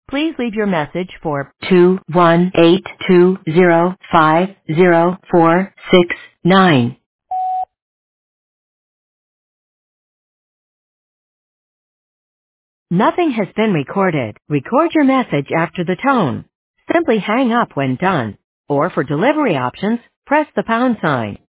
Please leave your message for 21820500469. Nothing has been recorded. Record your message after the tone. Simply hang up when done. Or for delivery options, press the pound sign.